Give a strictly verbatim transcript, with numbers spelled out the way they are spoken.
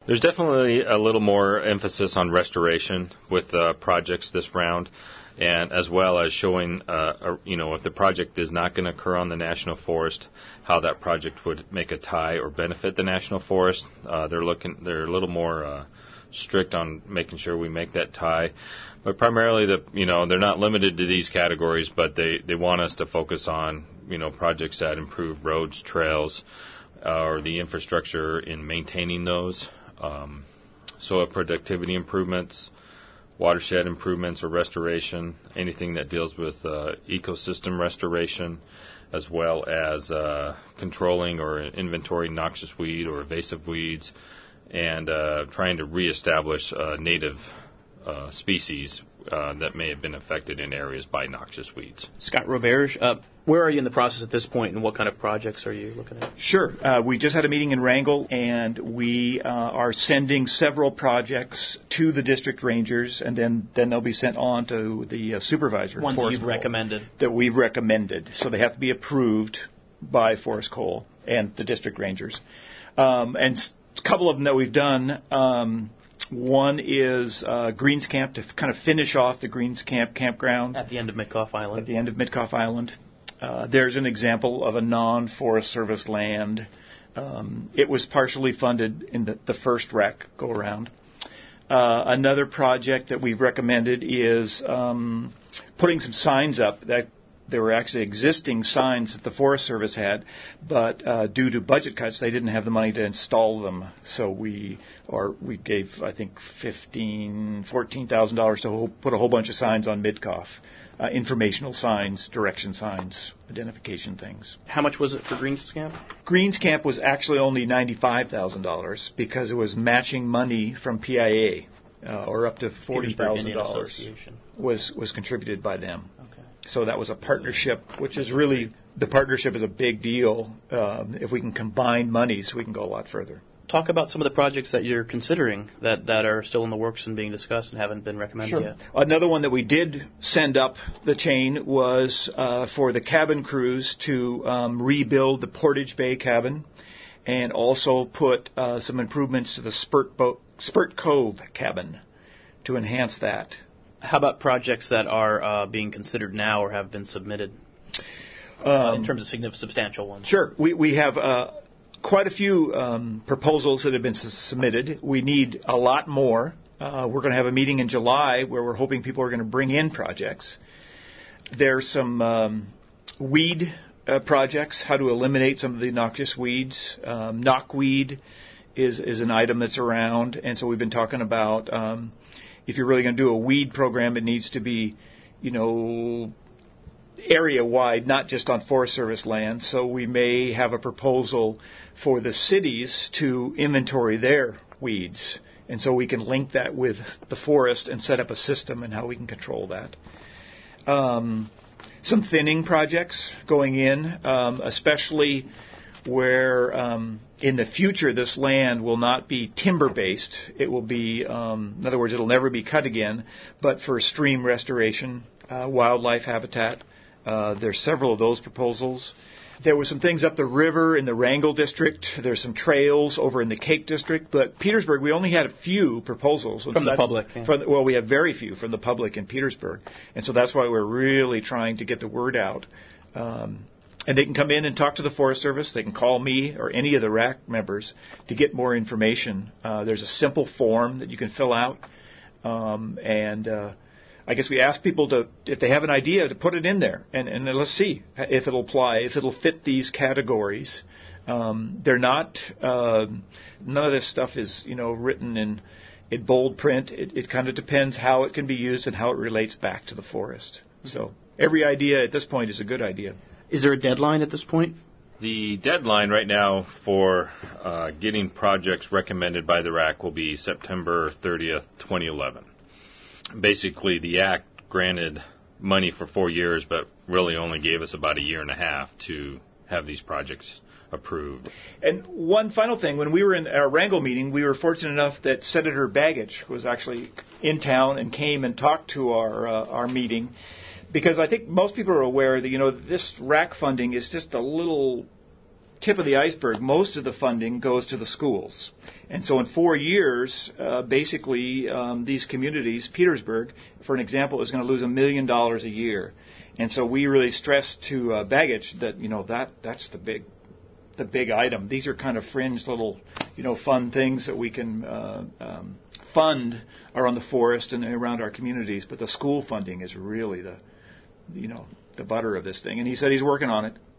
There's definitely a little more emphasis on restoration with uh, projects this round, and as well as showing, uh, a, you know, if the project is not going to occur on the National Forest, how that project would make a tie or benefit the National Forest. Uh, they're looking, they're a little more uh, strict on making sure we make that tie. But primarily, the you know, they're not limited to these categories, but they, they want us to focus on, you know, projects that improve roads, trails, uh, or the infrastructure in maintaining those. Um, soil productivity improvements, watershed improvements or restoration, anything that deals with uh, ecosystem restoration, as well as uh, controlling or inventory noxious weed or invasive weeds, and uh, trying to reestablish uh, native uh, species uh, that may have been affected in areas by noxious weeds. Scott Roberge, uh, where are you in the process at this point, and what kind of projects are you looking at? Sure. Uh, we just had a meeting in Wrangell, and we uh, are sending several projects to the district rangers, and then, then they'll be sent on to the uh, supervisor. Ones that you've recommended. That we've recommended. So they have to be approved by Forest Coal and the district rangers. Um, and a couple of them that we've done, um, one is uh, Greens Camp, to f- kind of finish off the Greens Camp campground. At the end of Mitkoff Island. At the end of Mitkoff Island. Uh, there's an example of a non-Forest Service land. Um, it was partially funded in the, the first R A C go-around. Uh, another project that we've recommended is um, putting some signs up. That there were actually existing signs that the Forest Service had, but uh, due to budget cuts, they didn't have the money to install them. So we, or we gave, I think, fifteen, fourteen thousand dollars to ho- put a whole bunch of signs on Mitkoff. Uh, informational signs, direction signs, identification things. How much was it for Greens Camp? Greens Camp was actually only ninety-five thousand dollars because it was matching money from P I A, uh, or up to forty thousand dollars was, was contributed by them. Okay. So that was a partnership, which is really, the partnership is a big deal. Um, if we can combine monies, we can go a lot further. Talk about some of the projects that you're considering that, that are still in the works and being discussed and haven't been recommended sure. yet. Another one that we did send up the chain was uh, for the cabin crews to um, rebuild the Portage Bay cabin and also put uh, some improvements to the Spurt, Bo- Spurt Cove cabin to enhance that. How about projects that are uh, being considered now or have been submitted um, in terms of significant, substantial ones? Sure. We, we have... Uh, Quite a few um, proposals that have been s- submitted. We need a lot more. Uh, we're going to have a meeting in July where we're hoping people are going to bring in projects. There's some um, weed uh, projects, how to eliminate some of the noxious weeds. Um, knockweed is, is an item that's around, and so we've been talking about um, if you're really going to do a weed program, it needs to be, you know, area-wide, not just on Forest Service land. So we may have a proposal for the cities to inventory their weeds. And so we can link that with the forest and set up a system and how we can control that. Um, some thinning projects going in, um, especially where um, in the future this land will not be timber-based. It will be, um, in other words, it'll never be cut again, but for stream restoration, uh, wildlife habitat. Uh, there's several of those proposals. There were some things up the river in the Wrangell district. There's some trails over in the Cake district. But Petersburg, we only had a few proposals. From the public. Yeah. From the, well, we have very few from the public in Petersburg. And so that's why we're really trying to get the word out. Um, and they can come in and talk to the Forest Service. They can call me or any of the R A C members to get more information. Uh, there's a simple form that you can fill out. Um, and... Uh, I guess we ask people to, if they have an idea, to put it in there, and, and let's see if it'll apply, if it'll fit these categories. Um, they're not, uh, none of this stuff is, you know, written in, in bold print. It, it kind of depends how it can be used and how it relates back to the forest. So every idea at this point is a good idea. Is there a deadline at this point? The deadline right now for uh, getting projects recommended by the R A C will be September thirtieth, twenty eleven. Basically, the Act granted money for four years, but really only gave us about a year and a half to have these projects approved. And one final thing, when we were in our Wrangell meeting, we were fortunate enough that Senator Bagich was actually in town and came and talked to our uh, our meeting, because I think most people are aware that, you know, this R A C funding is just a little tip of the iceberg. Most of the funding goes to the schools. And so in four years, uh, basically, um, these communities, Petersburg, for an example, is going to lose a million dollars a year. And so we really stress to uh, Begich that, you know, that that's the big the big item. These are kind of fringe little, you know, fun things that we can uh, um, fund around the forest and around our communities. But the school funding is really the, you know, the butter of this thing. And he said he's working on it.